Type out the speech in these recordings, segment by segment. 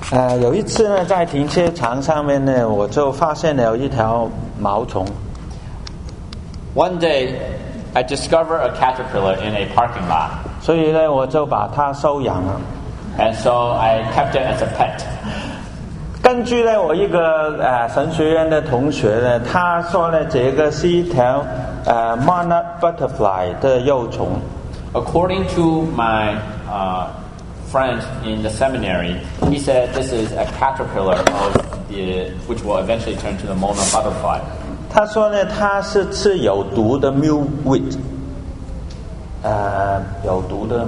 有一次呢，在停车场上面呢，我就发现了一条毛虫。 One day, I discovered a caterpillar in a parking lot. 所以呢，我就把它收养了。 And so I kept it as a pet. 根据呢，我一个神学院的同学呢，他说呢，这个是一条monarch butterfly 的幼虫。 According to my friend in the seminary, he said this is a caterpillar which will eventually turn to the monarch butterfly. 他说呢，它是吃有毒的 milkweed， 有毒的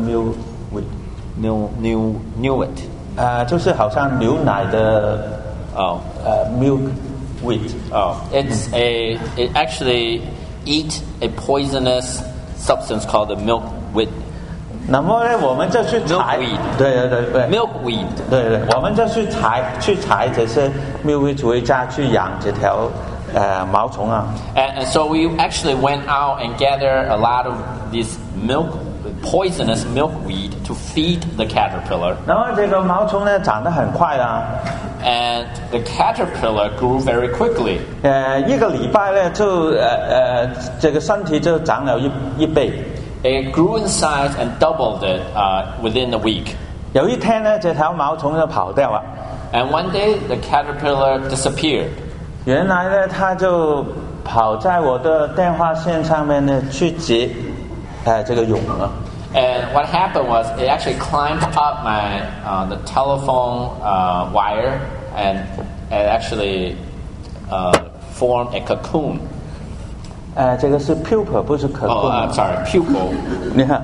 milkweed， 就是好像牛奶的milkweed。 It actually eat a poisonous substance called the milkweed. 那么呢，我们就去采，对 milkweed， 对，我们就去采这些 milkweed 回家去养这条毛虫啊。 And so we actually went out and gathered a lot of this poisonous milkweed to feed the caterpillar. 然后这个毛虫呢长得很快啊。 And the caterpillar grew very quickly. 一个礼拜呢就这个身体就长了一倍。 It grew in size and doubled it within a week. 有一天呢，这条毛虫就跑掉了。 And one day the caterpillar disappeared. 原来呢，它就跑在我的电话线上面呢去结这个蛹了。 And what happened was it actually climbed up my the telephone wire and actually formed a cocoon. 这个是 pupa 不是 cocoon。 I'm sorry, pupil. 你看，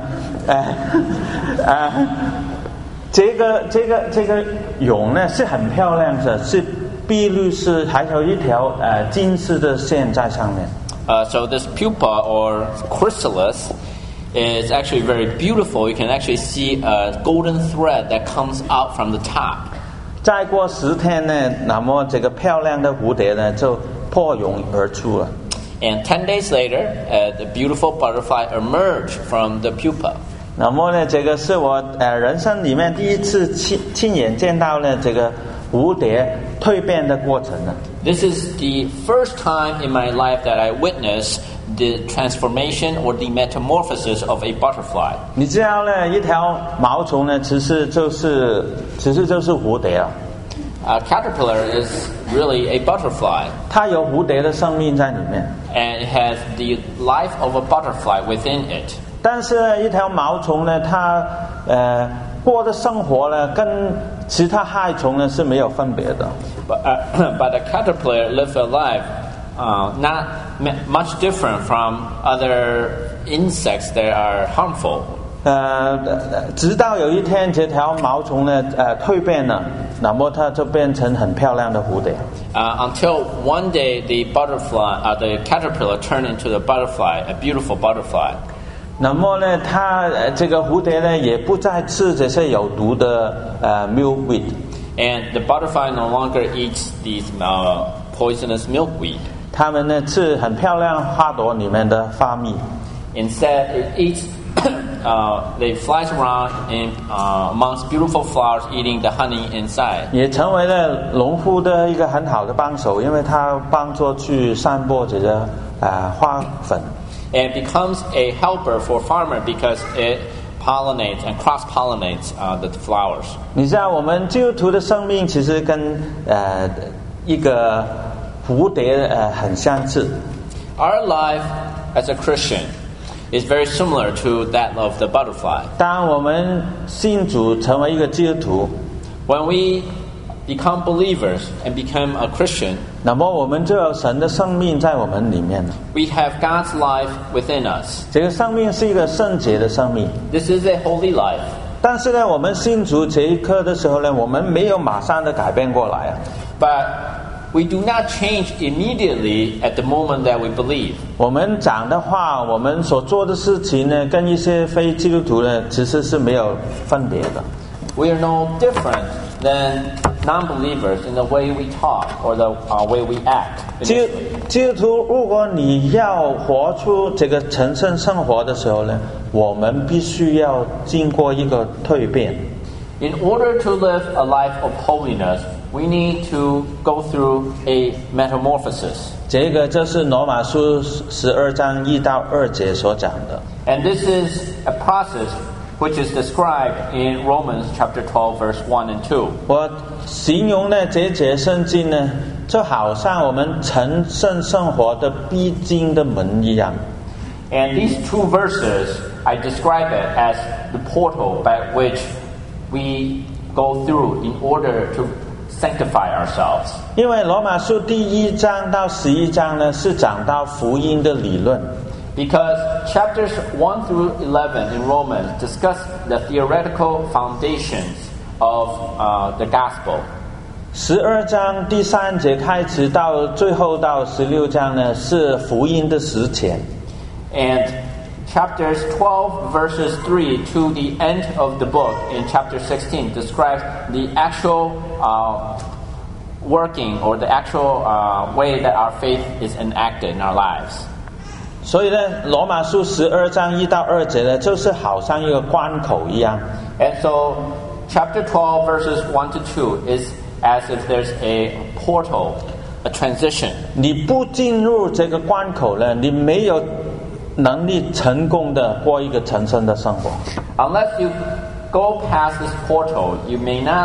这个蛹呢是很漂亮的，是碧绿色，还有一条金丝的线在上面。 So this pupa or chrysalis is actually very beautiful. You can actually see a golden thread that comes out from the top. 再过10天呢，那么这个漂亮的蝴蝶呢就破蛹而出了。 And 10 days later, the beautiful butterfly emerged from the pupa. 那么呢，这个是我人生里面第一次亲眼见到呢这个蝴蝶蜕变的过程呢。 This is the first time in my life that I witnessed the transformation or the metamorphosis of a butterfly. 你知道呢，一条毛虫呢，其实就是蝴蝶啊。 A caterpillar is really a butterfly. 它有蝴蝶的生命在里面。 And it has the life of a butterfly within it. 但是呢，一条毛虫呢，它过的生活呢，跟其他害虫呢是没有分别的。 But a caterpillar lives a life not much different from other insects that are harmful. 直到有一天，这条毛虫呢蜕变了，那么它就变成很漂亮的蝴蝶。 Until one day the caterpillar turned into the butterfly, a beautiful butterfly. 那么呢，它这个蝴蝶呢也不再吃这些有毒的milkweed. And the butterfly no longer eats these poisonous milkweed. 它们呢吃很漂亮花朵里面的花蜜。 Instead, it eats. They flies around amongst beautiful flowers, eating the honey inside. 也成为了农夫的一个很好的帮手，因为它帮助去散播这个花粉。 And becomes a helper for farmer because it pollinates and cross-pollinates the flowers. 你知道，我们基督徒的生命其实跟一个蝴蝶很相似。 Our life as a Christian is very similar to that of the butterfly. 当我们信主成为一个基督徒 when we become believers and become a Christian, 那么我们就有神的生命在我们里面。 we have God's life within us. 这个生命是一个圣洁的生命。 This is a holy life. 但是呢，我们信主这一刻的时候呢，我们没有马上的改变过来啊。 But we do not change immediately at the moment that we believe. 我们讲的话，我们所做的事情呢，跟一些非基督徒呢，其实是没有分别的。 We are no different than non-believers in the way we talk or the way we act. 基督徒，如果你要活出这个成圣生活的时候呢，我们必须要经过一个蜕变。 In order to live a life of holiness, we need to go through a metamorphosis. 这个就是罗马书12章1到2节所讲的。 And this is a process which is described in Romans chapter 12, verse 1 and 2. 我形容呢这节圣经呢，就好像我们成圣生活的必经的门一样。 And these two verses, I describe it as the portal by which we go through in order to sanctify ourselves. 因为罗马书第1章到11章呢，是讲到福音的理论。 Because chapters 1 through 11 in Romans discuss the theoretical foundations of the gospel. 12章第3节开始到最后到16章呢，是福音的实践。 And chapters 12 verses 3 to the end of the book in chapter 16 describes the actual working or the actual way that our faith is enacted in our lives. 所以呢，罗马书12章1到2节呢，就是好像一个关口一样。 And so chapter 12 verses 1 to 2 is as if there's a portal, a transition. 你不进入这个关口呢，你没有能力成功的过一个成圣的生活。 Unless you go past this portal, you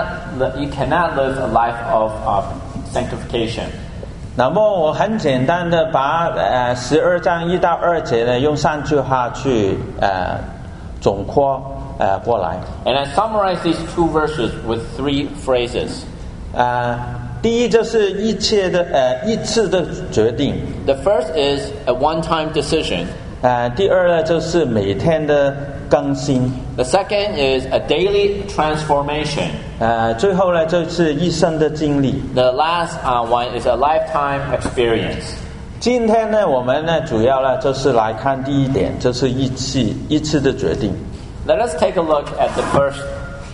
cannot live a life of sanctification. 那么我很简单的把12章1到2节呢，用3句话去总括过来。 And I summarize these two verses with 3 phrases. 第一就是一次的决定。 The first is a one-time decision. 第二呢就是每天的更新。 The second is a daily transformation. 最后呢就是一生的经历。 The last one is a lifetime experience. 今天呢，我们呢主要呢就是来看第一点，就是一次的决定。 Let us take a look at the first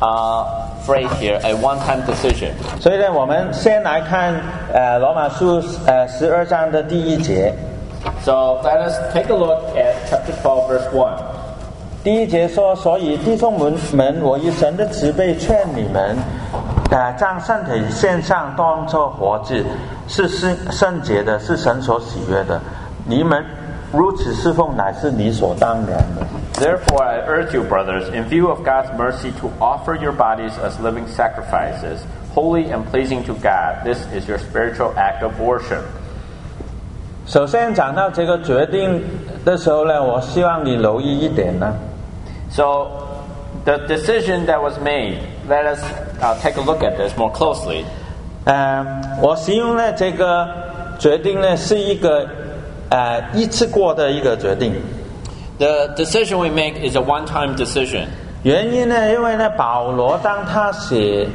phrase here, a one-time decision. 所以呢，我们先来看罗马书12章的第1节。 So let us take a look at chapter 12, verse 1. 第1节说：“所以弟兄们，我以神的慈悲劝你们，将身体献上，当作活祭，是圣洁的，是神所喜悦的。你们如此侍奉，乃是理所当然的。” Therefore, I urge you, brothers, in view of God's mercy, to offer your bodies as living sacrifices, holy and pleasing to God. This is your spiritual act of worship. 首先讲到这个决定的时候呢，我希望你留意一点呢。 So, the decision that was made, let us take a look at this more closely. 我形容呢这个决定呢是一个一次过的一个决定。 The decision we make is a one-time decision. 原因呢，因为呢保罗当他写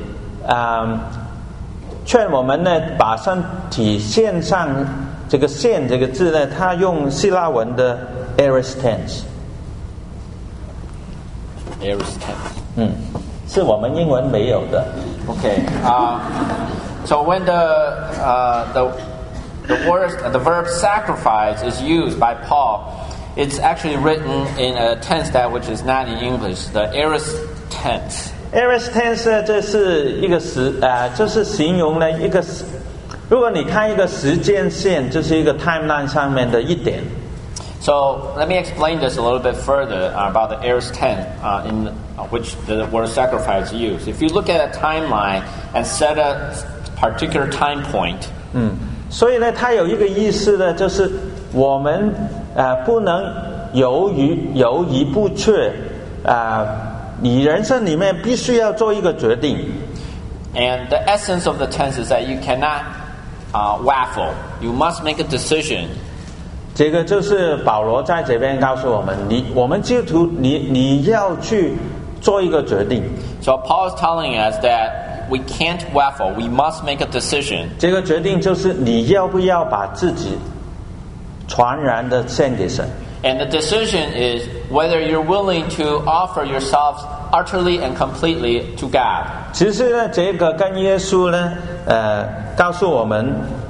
劝我们呢把身体献上，这个献这个字呢，他用希腊文的 aorist tense。 Aorist tense. 是我们英文没有的。 Okay. So when the verb sacrifice is used by Paul, it's actually written in a tense that which is not in English, the aorist tense. aorist tense 呢，这是一个就是形容了一个，如果你看一个时间线，就是一个 timeline 上面的一点。 So let me explain this a little bit further about the aorist tense in which the word sacrifice is used. If you look at a timeline and set a particular time point, 所以呢，它有一个意思呢，就是我们不能犹豫不决你人生里面必须要做一个决定。 and the essence of the tense is that you cannot waffle. You must make a decision. 这个就是保罗在这边告诉我们，我们基督徒你要去做一个决定。 So Paul is telling us that we can't waffle. We must make a decision. 这个决定就是你要不要把自己全然的献给神。 And the decision is whether you're willing to offer yourselves utterly and completely to God. 其实呢，这个跟耶稣呢，告诉我们，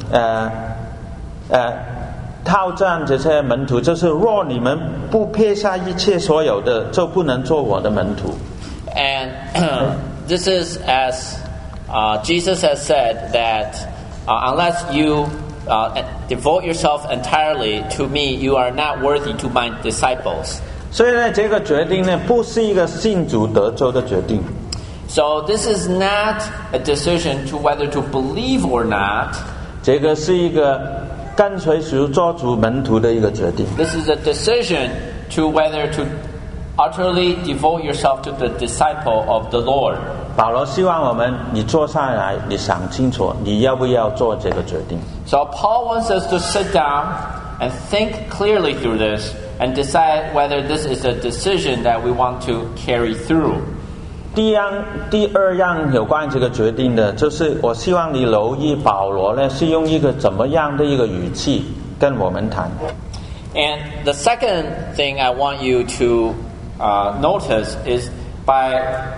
套战这些门徒，就是若你们不撇下一切所有的，就不能做我的门徒。 And this is as Jesus has said that unless you devote yourself entirely to me, you are not worthy to my disciples. 所以呢，这个决定呢，不是一个信主得救的决定。 So this is not a decision to whether to believe or not. 这个是一个跟随主做主门徒的一个决定。 This is a decision to whether to utterly devote yourself to the disciple of the Lord. 保罗希望我们，你坐下来，你想清楚，你要不要做这个决定。 So Paul wants us to sit down and think clearly through this and decide whether this is a decision that we want to carry through. 第二样有关这个决定的，就是我希望你留意保罗呢是用一个怎么样的一个语气跟我们谈。 And the second thing I want you to notice is by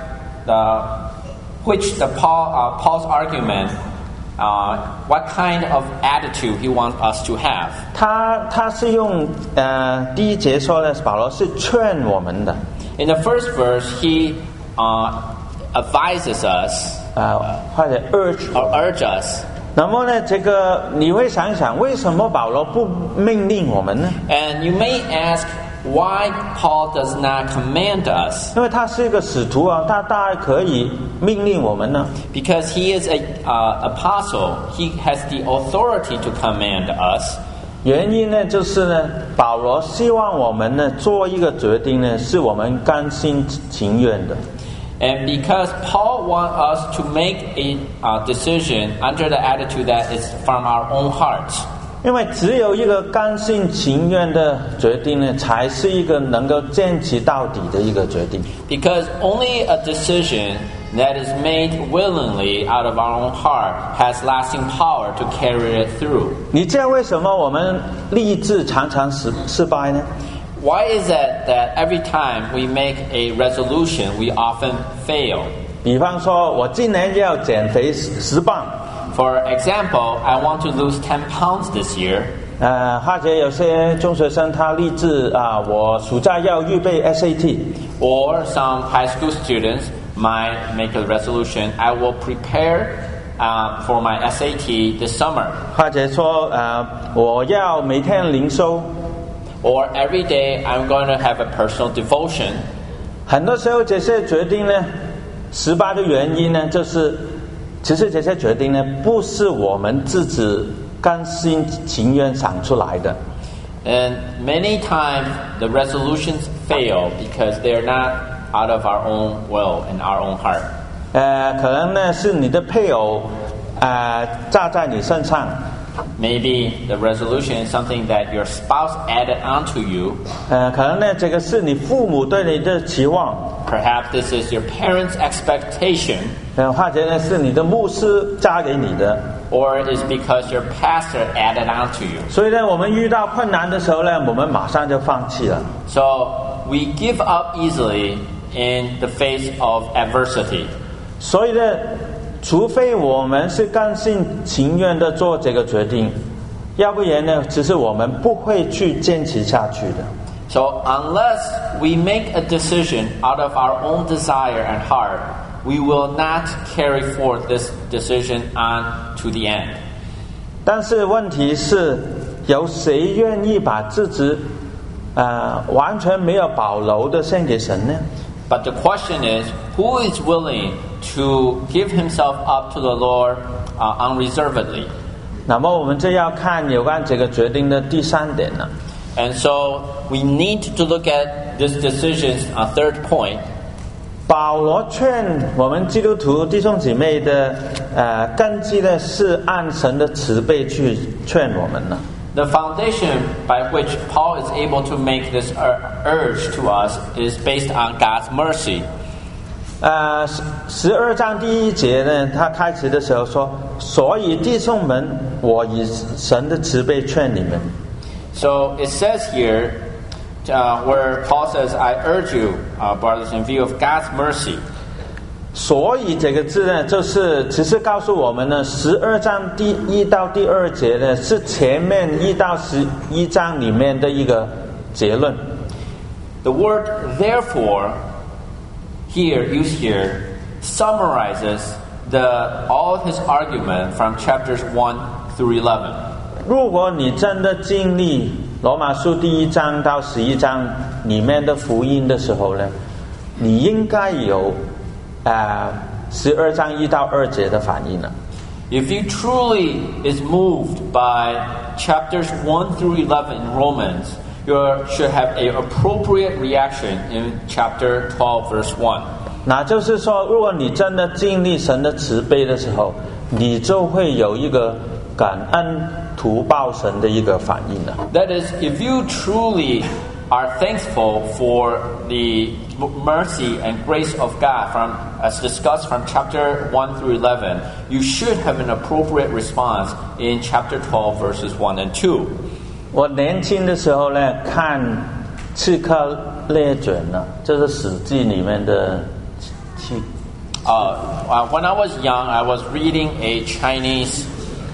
which the Paul's argument, what kind of attitude he wants us to have. 他是用第一节说呢，保罗是劝我们的。 In the first verse, he advises us 或者 urge us. 那么呢，这个你会想想，为什么保罗不命令我们呢？ And you may ask why Paul does not command us. 因为他是一个使徒啊，他当然可以命令我们呢。 Because he is an apostle, he has the authority to command us. 原因呢，就是呢，保罗希望我们呢做一个决定呢，是我们甘心情愿的。 And because Paul wants us to make a decision under the attitude that is from our own hearts. 因为只有一个甘心情愿的决定呢，才是一个能够坚持到底的一个决定。 Because only a decision that is made willingly out of our own heart has lasting power to carry it through. 你知道为什么我们立志常常失败呢？ Why is it that every time we make a resolution, we often fail? 比方说，我今年要减肥10磅。 For example, I want to lose 10 pounds this year. 或者有些中学生他立志我暑假要预备 SAT。 Or some high school students might make a resolution, I will prepare for my SAT this summer. 或者说我要每天灵修。 Or every day I'm going to have a personal devotion. 很多时候这些决定呢，失败的原因呢，就是其实这些决定呢，不是我们自己甘心情愿想出来的。 And many times the resolutions fail because they are not out of our own will and our own heart. 可能呢是你的配偶扎在你身上。 Maybe the resolution is something that your spouse added onto you. 可能呢这个是你父母对你的期望。 Perhaps this is your parents' expectation. 或者呢是你的牧师加给你的。 Or it is because your pastor added onto you. 所以呢，我们遇到困难的时候呢，我们马上就放弃了。 So we give up easily in the face of adversity. 所以呢，除非我们是甘心情愿的做这个决定，要不然呢，其实我们不会去坚持下去的。 So unless we make a decision out of our own desire and heart, we will not carry forth this decision on to the end. 但是问题是，有谁愿意把自己完全没有保留的献给神呢？ But the question is, who is willing to give himself up to the Lord unreservedly? 那么我们就要看有关这个决定的第3点了。 And so we need to look at this decision's third point. 保罗劝我们基督徒弟兄姐妹的根基呢，是按神的慈悲去劝我们了。 The foundation by which Paul is able to make this urge to us is based on God's mercy. 12章第1节呢，他开始的时候说：“所以弟兄们，我以神的慈悲劝你们。” So it says here, where Paul says, "I urge you, brothers, in view of God's mercy." 所以这个字呢，就是只是告诉我们呢，12章第1到第2节呢，是前面1到11章里面的一个结论。 The word "therefore" here used here summarizes all his argument from chapters 1 through 11. 如果你真的经历罗马书第1章到11章里面的福音的时候呢，你应该有12章1到2节的反应了。 If you truly is moved by chapters 1 through 11 in Romans, you should have an appropriate reaction in chapter 12 verse 1. 那就是说，如果你真的经历神的慈悲的时候，你就会有一个感恩图报神的一个反应了。 That is, if you truly are thankful for the mercy and grace of God, as discussed from chapter 1 through 11, you should have an appropriate response in chapter 12 verses 1 and 2. 我年轻的时候呢，看《刺客列传》呢，这是《史记》里面的。 When I was young, I was reading a Chinese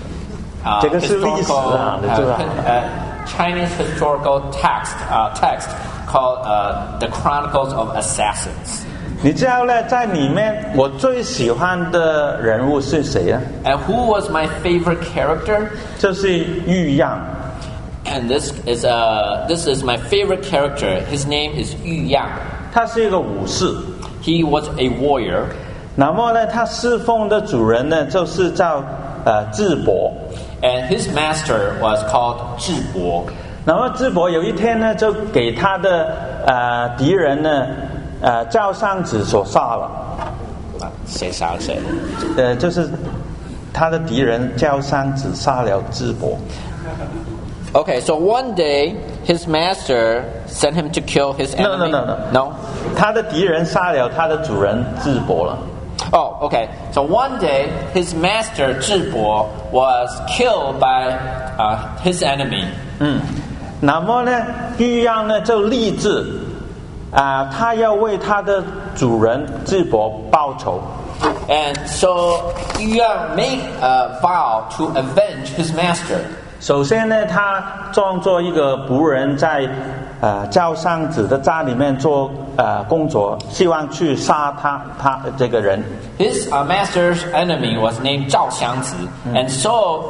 Chinese historical text called The Chronicles of Assassins. 你知道呢，在里面我最喜欢的人物是谁啊？ And who was my favorite character? 就是玉样。 And this is my favorite character. His name is Yu Yang. 他是一个武士。 He was a warrior. 那么呢，他侍奉的主人呢，就是叫智伯。 And his master was called 智伯。 然后智伯有一天呢，就给他的敌人呢，赵尚子所杀了。 谁杀了谁？ 就是他的敌人赵尚子杀了智伯。 Okay, so one day his master sent him to kill his enemy. No. 他的敌人杀了他的主人智伯了。 Oh, okay. So one day his master 智伯 was killed by his enemy. 那么呢，玉样呢就立志他要为他的主人智伯报仇。 And so Yu Yang made a vow to avenge his master. 首先呢，他装作一个仆人在赵尚子的家里面做工作，希望去杀他这个人。 His master's enemy was named 赵襄子, and so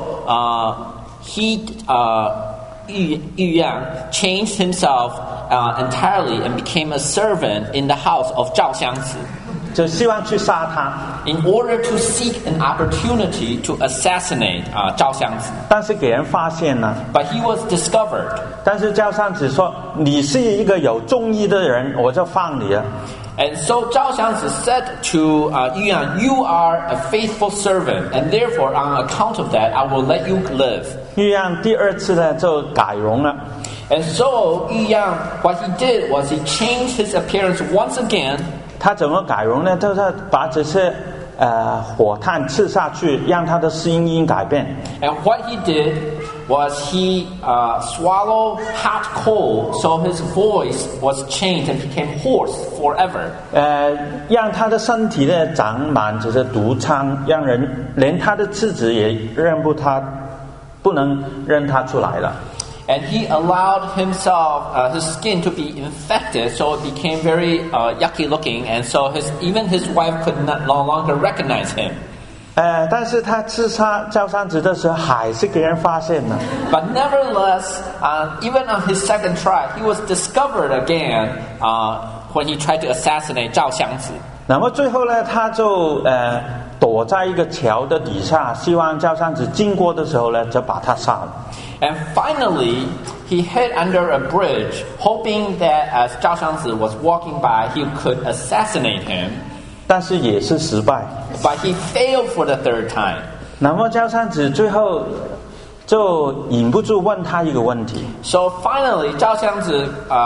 Yu Yang changed himself entirely and became a servant in the house of 赵襄子。 就希望去杀他 in order to seek an opportunity to assassinate 赵襄子。 但是给人发现了 But he was discovered. 但是赵尚子说你是一个有忠义的人，我就放你了。 And so 赵襄子 said to Yu Yang, you are a faithful servant, and therefore on account of that, I will let you live. 玉样第二次呢就改容了。 And so Yu Yang, what he did was he changed his appearance once again. 他怎么改容呢？就是把这些火炭刺下去，让他的声音改变。 And what he did was he swallowed hot coal, so his voice was changed and became hoarse forever. 让他的身体呢长满这些毒疮，让人连他的妻子也不能认他出来了。 And he allowed himself, his skin to be infected, so it became very yucky looking, and so even his wife could no longer recognize him. 但是他刺杀赵尚子的时候，还是给人发现了。 But nevertheless, even on his second try, he was discovered again when he tried to assassinate 赵襄子。 那么最后呢，他就躲在一个桥的底下，希望赵尚子经过的时候呢，就把他杀了。 And finally, he hid under a bridge, hoping that as 赵襄子 was walking by, he could assassinate him. 但是也是失败。 But he failed for the third time. 那么赵尚子最后就忍不住问他一个问题。 So finally, 赵襄子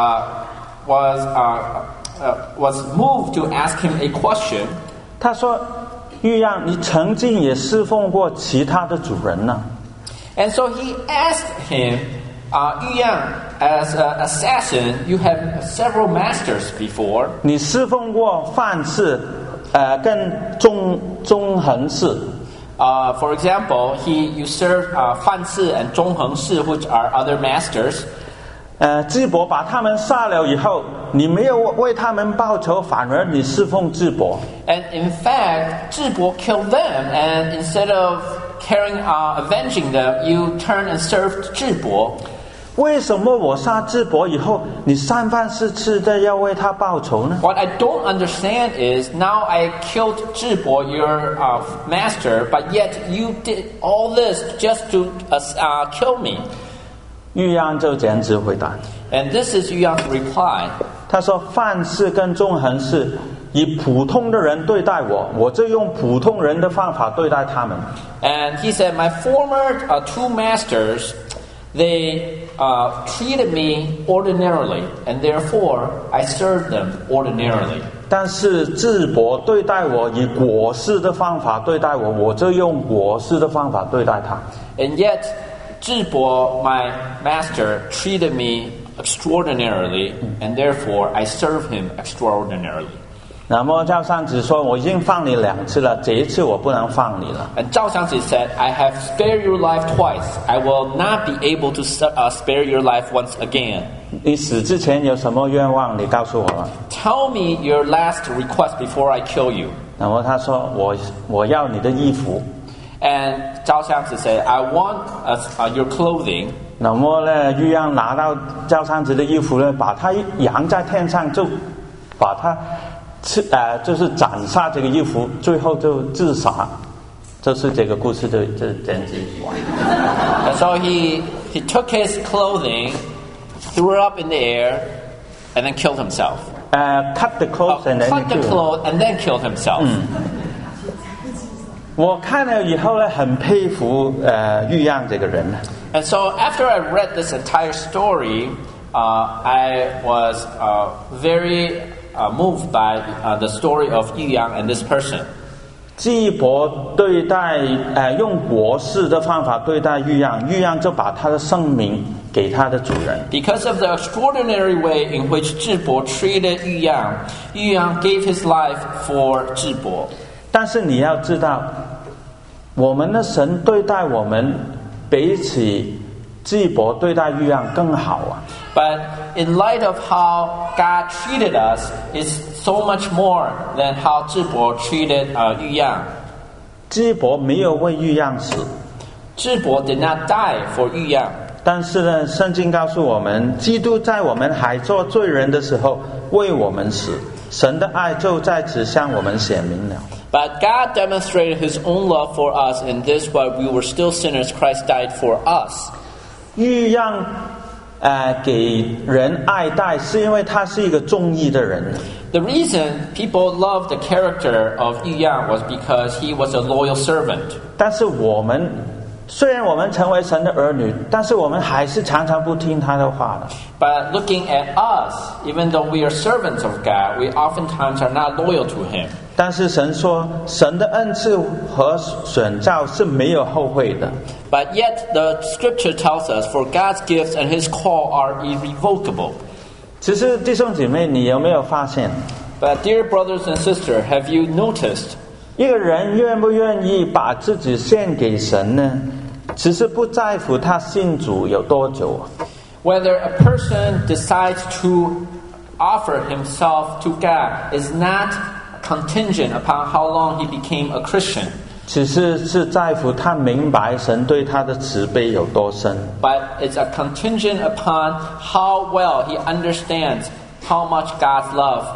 was moved to ask him a question. 他说：“玉样，你曾经也侍奉过其他的主人呢？” And so he asked him, Yu Yang, as an assassin, you have several masters before. 你侍奉过范氏，跟中恒氏。 For example, you served Fan Si and Zhong Heng Si, which are other masters. 智伯把他们杀了以后，你没有为他们报仇，反而你侍奉智伯。 And in fact, 智伯 killed them, and instead of avenging them, you turn and served 智伯。 为什么我杀智伯以后，你三番四次的要为他报仇呢？ What I don't understand is now I killed 智伯, your master, but yet you did all this just to kill me. 玉央就这样子回答， And this is Yu Yang's reply. 他说：“犯事跟纵横事，以普通的人对待我，我就用普通人的方法对待他们。” And he said, my former two masters, they treated me ordinarily, and therefore I served them ordinarily. 但是智伯对待我以国事的方法对待我，我就用国事的方法对待他。 And yet, 智伯, my master, treated me extraordinarily, and therefore I serve him extraordinarily. 那么赵尚子说：“我已经放你2次了，这一次我不能放你了。” And Zhao Xiangzi said, I have spared your life twice. I will not be able to spare your life once again. 你死之前有什么愿望？你告诉我吧。 Tell me your last request before I kill you. 那么他说：“我要你的衣服。” And Zhao Xiangzi said, I want your clothing. 那么呢，玉央拿到赵尚子的衣服呢，把他扬在天上，就把他就是斩杀这个衣服，最后就自杀。就是这个故事就这样子完。 And so he took his clothing, threw it up in the air, and then killed himself. Cut the clothes and then cut the clothes and then killed himself. 我看了以后呢，很佩服玉央这个人。 And so after I read this entire story, I was very moved by the story of Yu Yang and this person. 智伯对待用国事的方法对待玉央，玉央就把他的生命给他的主人。 Because of the extraordinary way in which 智伯 treated Yu Yang, Yu Yang gave his life for 智伯. 但是你要知道，我们的神对待我们，比起智伯对待玉央更好啊。 But in light of how God treated us, it's so much more than how 智伯 treated Yu Yang. 智伯没有为玉央死， 智伯 did not die for Yu Yang. 但是呢，圣经告诉我们，基督在我们还做罪人的时候为我们死，神的爱就在此向我们显明了。 But God demonstrated His own love for us in this: while we were still sinners, Christ died for us. 玉央给人爱戴，是因为他是一个忠义的人。 The reason people loved the character of Yu Yang was because he was a loyal servant. 但是虽然我们成为神的儿女，但是我们还是常常不听他的话的。 But looking at us, even though we are servants of God, we oftentimes are not loyal to Him. 但是神说，神的恩赐和选召是没有后悔的。 But yet the Scripture tells us, for God's gifts and His call are irrevocable. 其实弟兄姐妹，你有没有发现， But dear brothers and sisters, have you noticed? 一个人愿不愿意把自己献给神呢？其实不在乎他信主有多久。 Whether a person decides to offer himself to God is not contingent upon how long he became a Christian. 其实是在乎他明白神对他的慈悲有多深。 But it's a contingent upon how well he understands how much God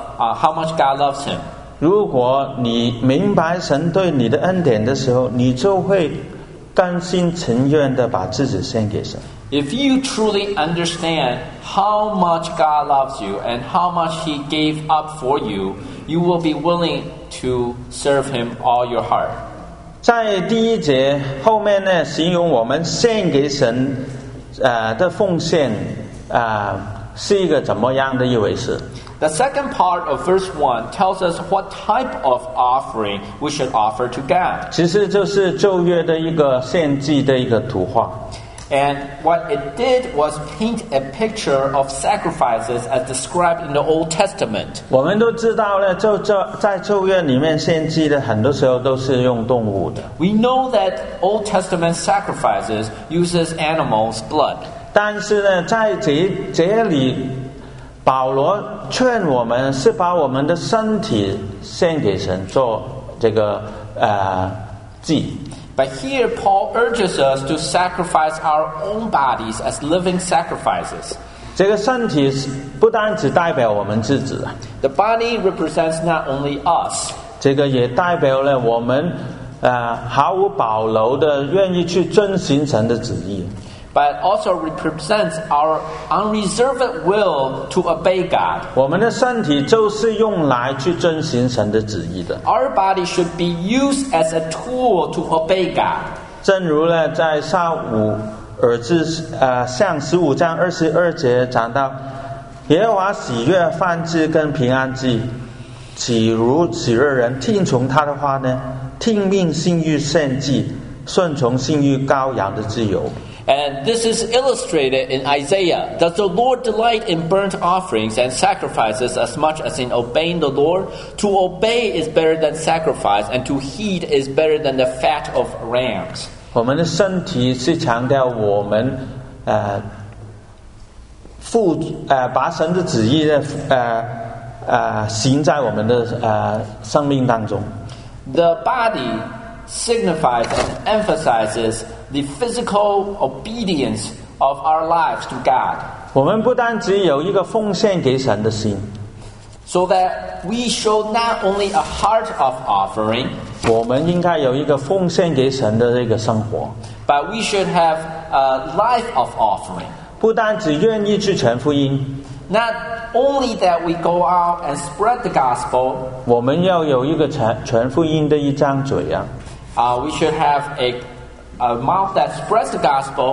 loves him. 如果你明白神对你的恩典的时候，你就会甘心情愿的把自己献给神。 If you truly understand how much God loves you and how much He gave up for you, you will be willing to serve Him all your heart. 在第1节后面呢，形容我们献给神的奉献是一个怎么样的一回事。 The second part of verse 1 tells us what type of offering we should offer to God. 其实就是旧约的一个献祭的一个图画。 And what it did was paint a picture of sacrifices as described in the Old Testament. 我们都知道呢，在旧约里面献祭的很多时候都是用动物的。 We know that Old Testament sacrifices uses animals' blood. 但是呢，在这里，保罗劝我们是把我们的身体献给神，做这个祭。 But here, Paul urges us to sacrifice our own bodies as living sacrifices. 这个身体不单只代表我们自己， The body represents not only us, 这个也代表了我们毫无保留的愿意去遵行神的旨意。 but it also represents our unreserved will to obey God. 我们的身体就是用来去遵行神的旨意的。 Our body should be used as a tool to obey God. 正如呢，在撒母耳记上15章22节讲到，耶和华喜悦燔祭跟平安祭，岂如喜悦人听从他的话呢？听命信欲献祭，顺从信欲羔羊的自由。 And this is illustrated in Isaiah. Does the Lord delight in burnt offerings and sacrifices as much as in obeying the Lord? To obey is better than sacrifice, and to heed is better than the fat of rams. 我们的身体是强调我们把神的旨意行在我们的生命当中。 The body signifies and emphasizes the physical obedience of our lives to God. 我们不单只有一个奉献给神的心， So that we show not only a heart of offering, 我们应该有一个奉献给神的这个生活。 but we should have a life of offering. 不单只愿意去传福音， Not only that we go out and spread the gospel, 我们要有一个传福音的一张嘴啊。 we should have a mouth that spreads the gospel.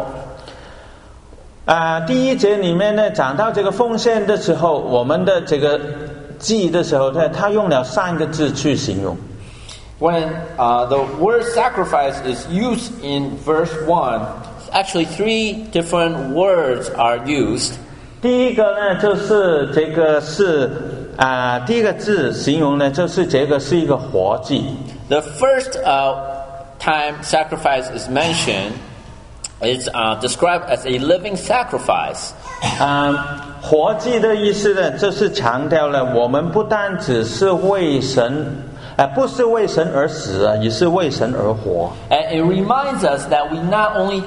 第一节里面呢，讲到这个奉献的时候，我们的这个祭的时候呢，他用了3个字去形容。 When the word sacrifice is used in verse 1, actually 3 different words are used. 第一个呢，就是这个是第一个字形容呢，就是这个是一个活祭。 The first time sacrifice is mentioned is described as a living sacrifice. 活祭的意思呢，就是强调了我们不单只是为神，不是为神而死，也是为神而活。 And it reminds us that we not only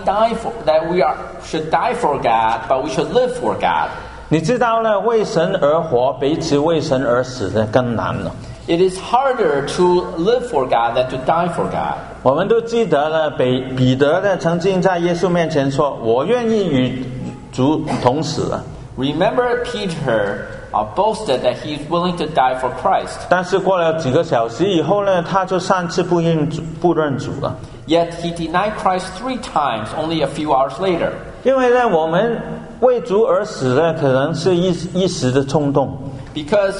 should die for God, but we should live for God. 你知道呢，为神而活比起为神而死呢更难了。 It is harder to live for God than to die for God. 我们都记得呢，彼得呢曾经在耶稣面前说：“我愿意与主同死。” Remember, Peter boasted that he is willing to die for Christ. 但是过了几个小时以后呢，他就3次不认主了。 Yet he denied Christ 3 times only a few hours later. 因为呢，我们为主而死呢，可能是一时的冲动。 Because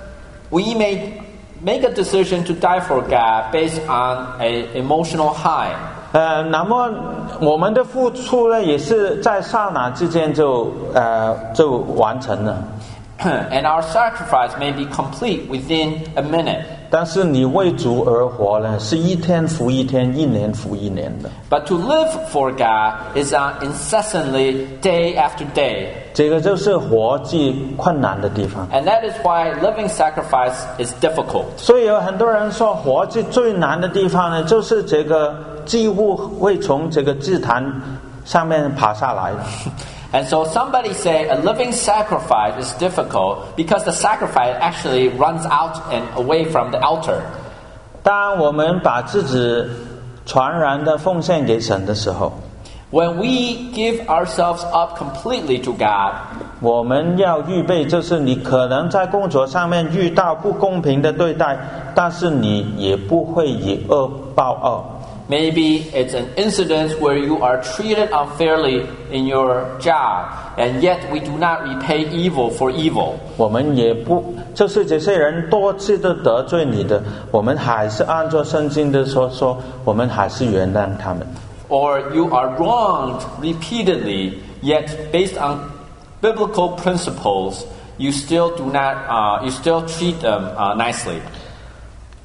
we may make a decision to die for God based on an emotional high. 那么我们的付出呢，也是在刹那之间就完成了。 And our sacrifice may be complete within a minute. 但是你为主而活呢，是一天复一天，一年复一年的。 But to live for God is incessantly, day after day. 这个就是活祭困难的地方。 And that is why living sacrifice is difficult. 所以有很多人说，活祭最难的地方呢，就是这个祭物会从这个祭坛上面爬下来的。 And so somebody say a living sacrifice is difficult because the sacrifice actually runs out and away from the altar. 当我们把自己全然的奉献给神的时候， When we give ourselves up completely to God, 我们要预备，就是你可能在工作上面遇到不公平的对待，但是你也不会以恶报恶。 maybe it's an incident where you are treated unfairly in your job, and yet we do not repay evil for evil. 我们也不，就是这些人多次的得罪你的，我们还是按照圣经的说，我们还是原谅他们。 Or you are wronged repeatedly, yet based on biblical principles, you still treat them nicely.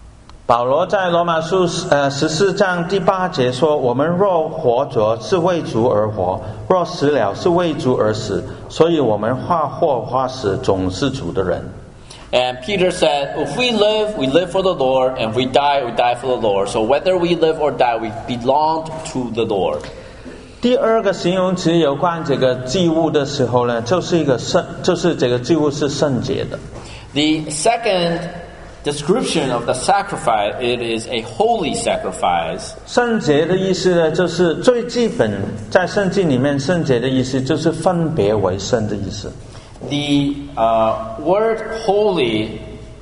保罗在罗马书14章第8节说：“我们若活着，是为主而活；若死了，是为主而死。所以我们或活或死，总是主的人。” And Peter said, if we live for the Lord, and if we die for the Lord. So whether we live or die, we belong to the Lord. 第二个形容词有关这个祭物的时候呢，就是这个祭物是圣洁的。 The second description of the sacrifice, it is a holy sacrifice. 圣洁的意思呢，就是最基本在圣经里面，圣洁的意思就是分别为圣的意思。 The word holy,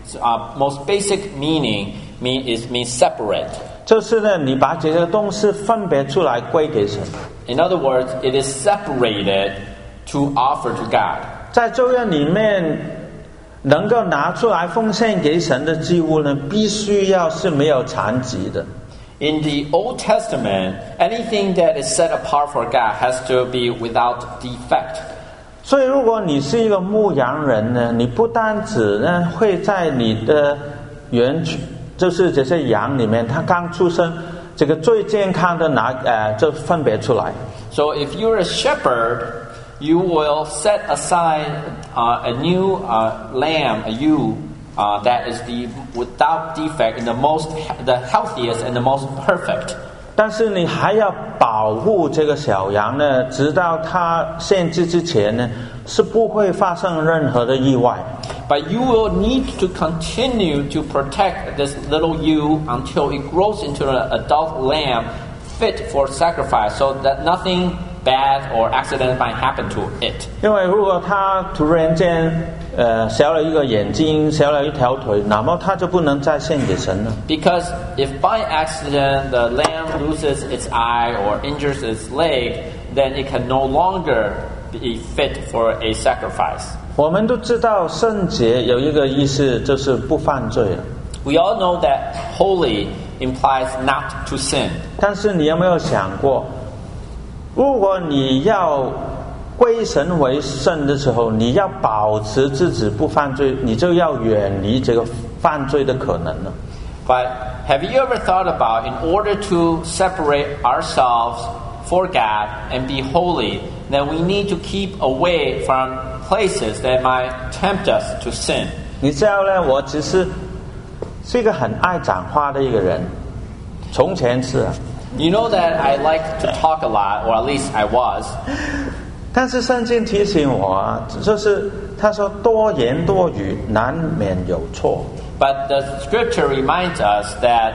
most basic meaning means separate. 就是呢，你把这个东西分别出来归给神。 In other words, it is separated to offer to God. 在旧约里面，能够拿出来奉献给神的祭物呢，必须要是没有残疾的。 In the Old Testament, anything that is set apart for God has to be without defect. 所以，如果你是一个牧羊人呢，你不单止呢会在你的就是这些羊里面，它刚出生，这个最健康的就分别出来。 So if you're a shepherd, you will set aside a new lamb, a ewe, that is without defect, in the healthiest and the most perfect. 但是你还要保护这个小羊呢，直到它献祭之前呢，是不会发生任何的意外。 But you will need to continue to protect this little ewe until it grows into an adult lamb fit for sacrifice, so that nothing bad or accident might happen to it. 因为如果它突然间小了一个眼睛，小了一条腿，那么它就不能再献给神了。 Because if by accident the lamb loses its eye or injures its leg, then it can no longer be fit for a sacrifice. 我们都知道圣洁有一个意思就是不犯罪了。 We all know that holy implies not to sin. 但是你有没有想过，如果你要归神为圣的时候，你要保持自己不犯罪，你就要远离这个犯罪的可能了。 But have you ever thought about, in order to separate ourselves for God and be holy, then we need to keep away from places that might tempt us to sin? 你知道呢，我其实是一个很爱讲话的一个人，从前是。 You know that I like to talk a lot, or at least I was. 但是圣经提醒我啊，就是他说多言多语难免有错。 But the scripture reminds us that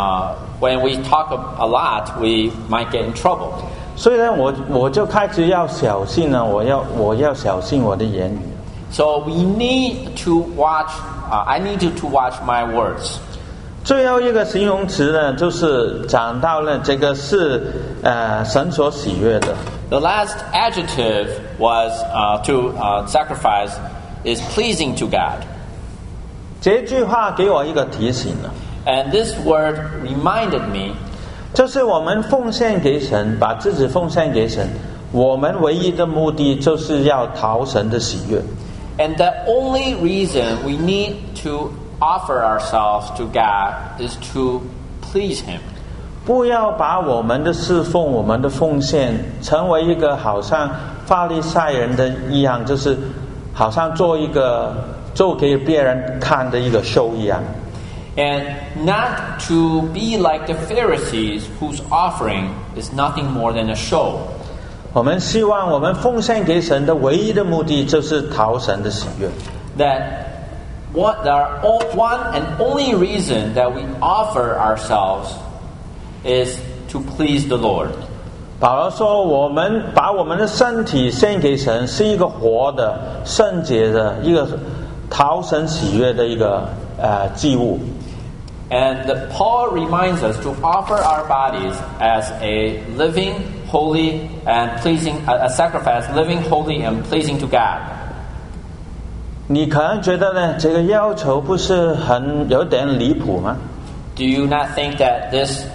when we talk a lot, we might get in trouble. 所以呢，我就开始要小心了，我要小心我的言语。 So we need to watch. I need to watch my words. 最后一个形容词呢，就是讲到了这个是神所喜悦的。 The last adjective was to sacrifice is pleasing to God. 这句话给我一个提醒了。 And this word reminded me. 就是我们奉献给神，把自己奉献给神，我们唯一的目的就是要讨神的喜悦。 And the only reason we need to offer ourselves to God is to please Him. 不要把我们的侍奉、我们的奉献成为一个好像法利赛人的一样，就是好像做给别人看的一个show一样。 And not to be like the Pharisees, whose offering is nothing more than a show. 我们希望我们奉献给神的唯一的目的就是讨神的喜悦。 That one and only reason that we offer ourselves is to please the Lord. 保罗说，我们把我们的身体献给神，是一个活的、圣洁的、一个讨神喜悦的一个祭物。 And Paul reminds us to offer our bodies as a living, holy, and pleasing, a sacrifice, living, holy, and pleasing to God. 你可能觉得呢，这个要求不是有点离谱吗？ Do you not think that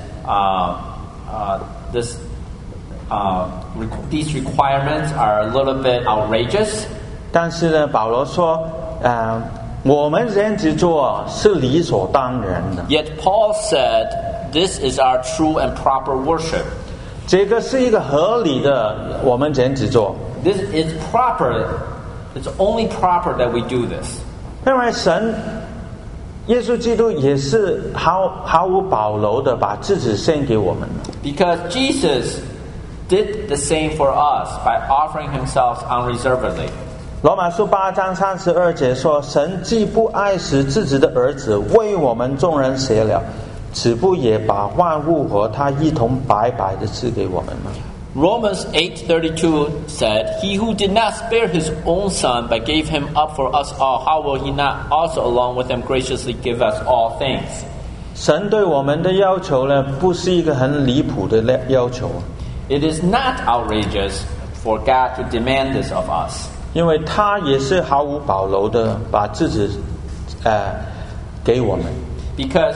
these requirements are a little bit outrageous? 但是呢，保罗说， 我们这样子做是理所当然的。 Yet Paul said, this is our true and proper worship. 这个是一个合理的，我们这样子做。 This is proper. It's only proper that we do this. 因为神耶稣基督也是毫无保留的把自己献给我们的。 Because Jesus did the same for us by offering himself unreservedly. 罗马书8章32节说：“神既不爱惜自己的儿子，为我们众人舍了，岂不也把万物和他一同白白的赐给我们吗？” Romans 8:32 said, He who did not spare his own son but gave him up for us all, how will he not also along with him graciously give us all things? 神对我们的要求呢，不是一个很离谱的要求， It is not outrageous for God to demand this of us. 因为他也是毫无保留的把自己给我们。 Because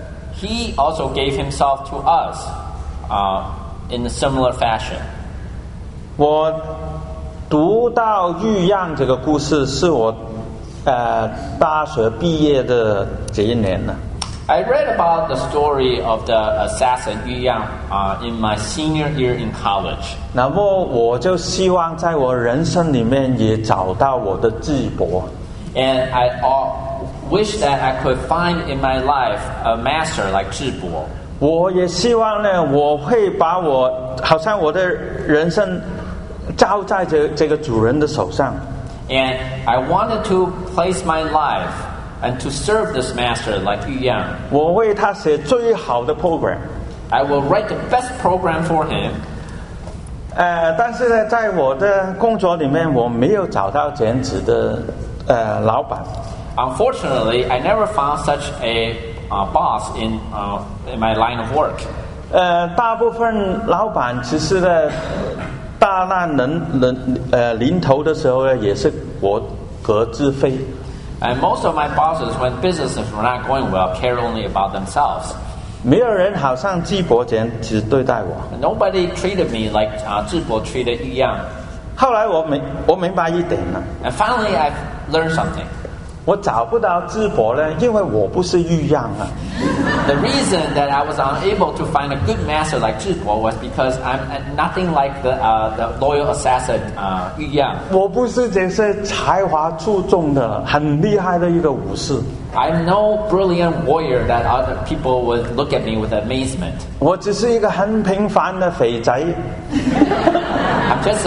he also gave himself to us in a similar fashion. 我读到玉样这个故事，是我大学毕业的这一年呢。 I read about the story of the assassin Yu Yang in my senior year in college. 那么我就希望在我人生里面也找到我的智伯。 And I wish that I could find in my life a master like Zhi Bo. 我也希望呢，我会把好像我的人生交在这个主人的手上。 And I wanted to place my life and to serve this master like Yu Yang. 我为他写最好的 program。 I will write the best program for him. 但是呢，在我的工作里面，我没有找到这样子的老板。 Unfortunately, I never found such a boss in my line of work. 大部分老板其实呢，大难临头的时候呢，也是国各自飞。 And most of my bosses, when businesses were not going well, care only about themselves. 没有人好像智伯这样子对待我。 Nobody treated me like Zhi Bo treated Yu Yang. 后来我明白一点了， And finally, I've learned something. 我找不到智伯呢，因为我不是玉样啊。 The reason that I was unable to find a good master like Zhi Bo was because I'm nothing like the loyal assassin Yu Yang. 我不是这些才华出众的、很厉害的一个武士。 I'm no brilliant warrior that other people would look at me with amazement. 我只是一个很平凡的肥宅。 I'm just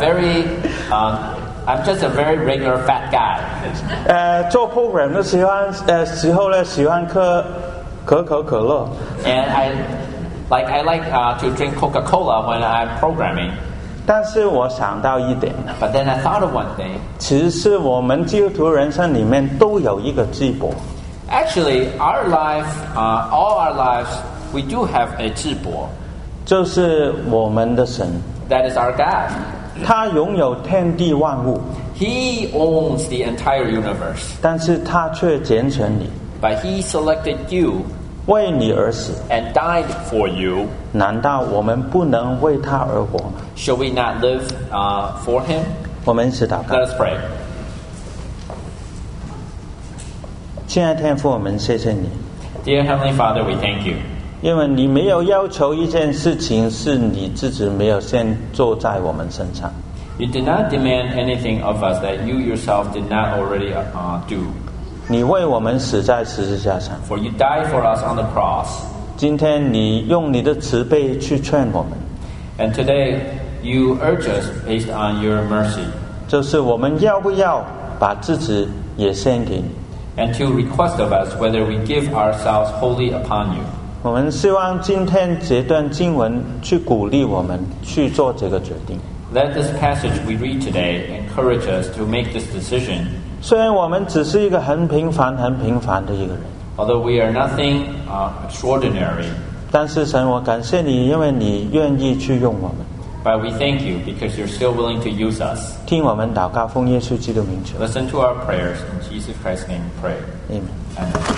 a very regular fat guy. 做 program 的时候呢，喜欢喝可口可乐。 And I like to drink Coca-Cola when I'm programming. 但是我想到一点， But then I thought of one thing. 其实我们基督徒人生里面都有一个智伯。 Actually, all our lives, we do have a Zhi Bo. 就是我们的神， That is our God. 他拥有天地万物， He owns the entire universe. 但是他却拣选你， But He selected you 为你而死。 and died for you. 难道我们不能为他而活吗？ Shall we not live for Him? 我们一起祷告。 Let us pray. 亲爱的天父，我们谢谢你， Dear Heavenly Father, we thank you. 因为你没有要求一件事情是你自己没有先做在我们身上。 You did not demand anything of us that you yourself did not already do. 你为我们死在十字架上， For you died for us on the cross. 今天你用你的慈悲去劝我们， And today, you urge us based on your mercy. 就是我们要不要把自己也献给你。 And to request of us whether we give ourselves wholly upon you. 我们希望今天这段经文去鼓励我们去做这个决定。 Let this passage we read today encourage us to make this decision. 虽然我们只是一个很平凡的一个人， Although we are nothing extraordinary, 但是神，我感谢你，因为你愿意去用我们。 but we thank you because you're still willing to use us. 听我们祷告，奉耶稣基督名求。 Listen to our prayers. In Jesus Christ's name we pray. Amen. Amen.